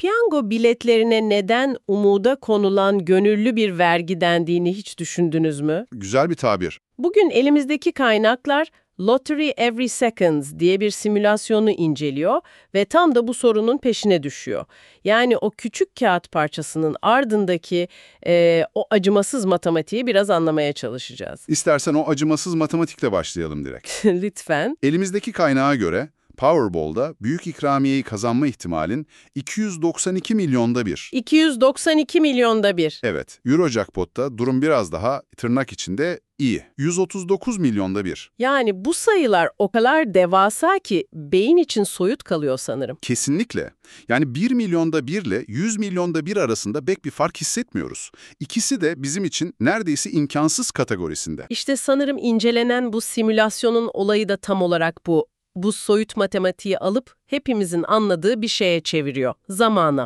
Piyango biletlerine neden umuda konulan gönüllü bir vergi dendiğini hiç düşündünüz mü? Güzel bir tabir. Bugün elimizdeki kaynaklar Lottery Every Seconds diye bir simülasyonu inceliyor ve tam da bu sorunun peşine düşüyor. Yani o küçük kağıt parçasının ardındaki o acımasız matematiği biraz anlamaya çalışacağız. İstersen o acımasız matematikle başlayalım direkt. Lütfen. Elimizdeki kaynağa göre Powerball'da büyük ikramiyeyi kazanma ihtimalin 292 milyonda bir. 292 milyonda bir. Evet, Eurojackpot'ta durum biraz daha tırnak içinde iyi. 139 milyonda bir. Yani bu sayılar o kadar devasa ki beyin için soyut kalıyor sanırım. Kesinlikle. Yani 1 milyonda 1 ile 100 milyonda 1 arasında pek bir fark hissetmiyoruz. İkisi de bizim için neredeyse imkansız kategorisinde. İşte sanırım incelenen bu simülasyonun olayı da tam olarak bu. Bu soyut matematiği alıp hepimizin anladığı bir şeye çeviriyor, zamana.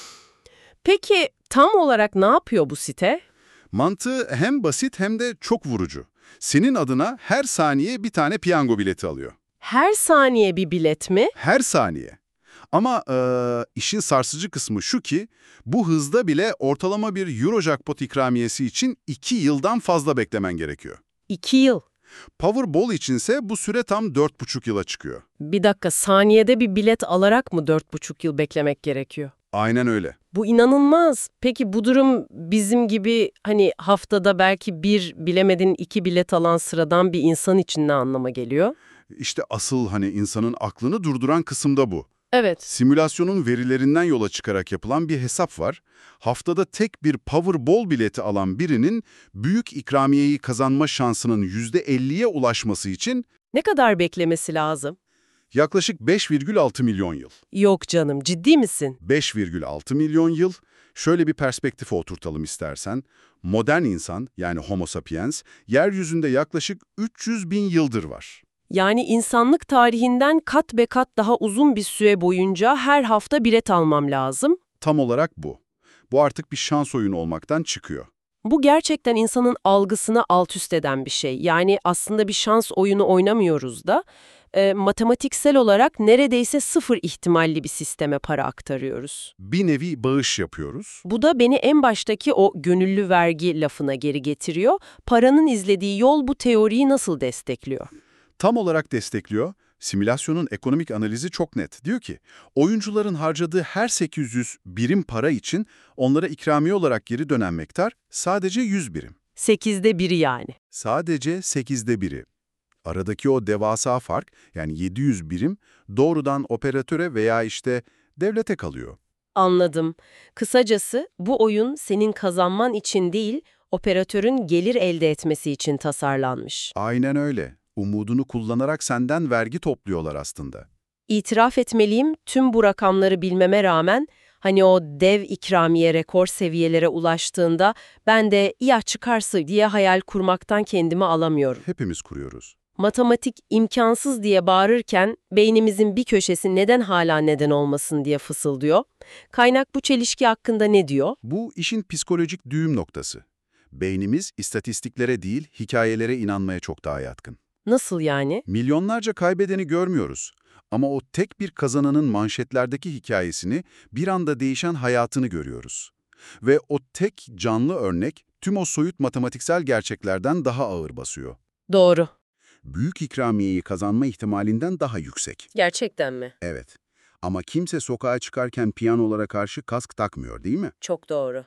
Peki tam olarak ne yapıyor bu site? Mantığı hem basit hem de çok vurucu. Senin adına her saniye bir tane piyango bileti alıyor. Her saniye bir bilet mi? Her saniye. Ama işin sarsıcı kısmı şu ki, bu hızda bile ortalama bir Eurojackpot ikramiyesi için 2 yıldan fazla beklemen gerekiyor. 2 yıl. Powerball içinse bu süre tam 4,5 yıla çıkıyor. Bir dakika, saniyede bir bilet alarak mı 4,5 yıl beklemek gerekiyor? Aynen öyle. Bu inanılmaz. Peki bu durum bizim gibi hani haftada belki bir, bilemedin 2 bilet alan sıradan bir insan için ne anlama geliyor? İşte asıl insanın aklını durduran kısım da bu. Evet. Simülasyonun verilerinden yola çıkarak yapılan bir hesap var. Haftada tek bir Powerball bileti alan birinin büyük ikramiyeyi kazanma şansının %50'ye ulaşması için Ne kadar beklemesi lazım? yaklaşık 5,6 milyon yıl. Yok canım, ciddi misin? 5,6 milyon yıl. Şöyle bir perspektife oturtalım istersen. Modern insan, yani Homo sapiens, yeryüzünde yaklaşık 300 bin yıldır var. Yani insanlık tarihinden kat be kat daha uzun bir süre boyunca her hafta bilet almam lazım. Tam olarak bu. Bu artık bir şans oyunu olmaktan çıkıyor. Bu gerçekten insanın algısını alt üst eden bir şey. Yani aslında bir şans oyunu oynamıyoruz da matematiksel olarak neredeyse sıfır ihtimalli bir sisteme para aktarıyoruz. Bir nevi bağış yapıyoruz. Bu da beni en baştaki o gönüllü vergi lafına geri getiriyor. Paranın izlediği yol bu teoriyi nasıl destekliyor? Tam olarak destekliyor. Simülasyonun ekonomik analizi çok net. Diyor ki, oyuncuların harcadığı her 800 birim para için onlara ikramiye olarak geri dönen miktar sadece 100 birim. 8'de biri yani. Sadece 8'de biri. Aradaki o devasa fark, yani 700 birim, doğrudan operatöre veya devlete kalıyor. Anladım. Kısacası bu oyun senin kazanman için değil, operatörün gelir elde etmesi için tasarlanmış. Aynen öyle. Umudunu kullanarak senden vergi topluyorlar aslında. İtiraf etmeliyim, tüm bu rakamları bilmeme rağmen hani o dev ikramiye rekor seviyelere ulaştığında ben de ya çıkarsa diye hayal kurmaktan kendimi alamıyorum. Hepimiz kuruyoruz. Matematik imkansız diye bağırırken beynimizin bir köşesi neden hala neden olmasın diye fısıldıyor. Kaynak bu çelişki hakkında ne diyor? Bu işin psikolojik düğüm noktası. Beynimiz istatistiklere değil, hikayelere inanmaya çok daha yatkın. Nasıl yani? Milyonlarca kaybedeni görmüyoruz. Ama o tek bir kazananın manşetlerdeki hikayesini, bir anda değişen hayatını görüyoruz. Ve o tek canlı örnek tüm o soyut matematiksel gerçeklerden daha ağır basıyor. Doğru. Büyük ikramiyeyi kazanma ihtimalinden daha yüksek. Gerçekten mi? Evet. Ama kimse sokağa çıkarken piyanolara karşı kask takmıyor, değil mi? Çok doğru.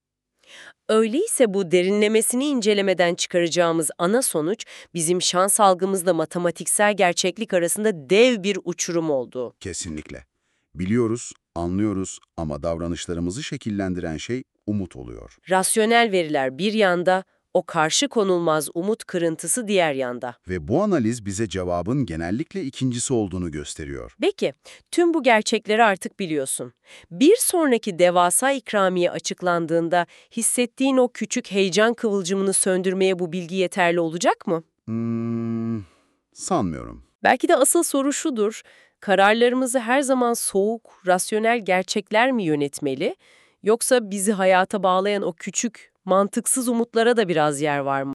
Öyleyse bu derinlemesini incelemeden çıkaracağımız ana sonuç bizim şans algımızla matematiksel gerçeklik arasında dev bir uçurum olduğu. Kesinlikle. Biliyoruz, anlıyoruz ama davranışlarımızı şekillendiren şey umut oluyor. Rasyonel veriler bir yanda, o karşı konulmaz umut kırıntısı diğer yanda. Ve bu analiz bize cevabın genellikle ikincisi olduğunu gösteriyor. Peki, tüm bu gerçekleri artık biliyorsun. Bir sonraki devasa ikramiye açıklandığında hissettiğin o küçük heyecan kıvılcımını söndürmeye bu bilgi yeterli olacak mı? Sanmıyorum. Belki de asıl soru şudur, kararlarımızı her zaman soğuk, rasyonel gerçekler mi yönetmeli, yoksa bizi hayata bağlayan o küçük, mantıksız umutlara da biraz yer var mı?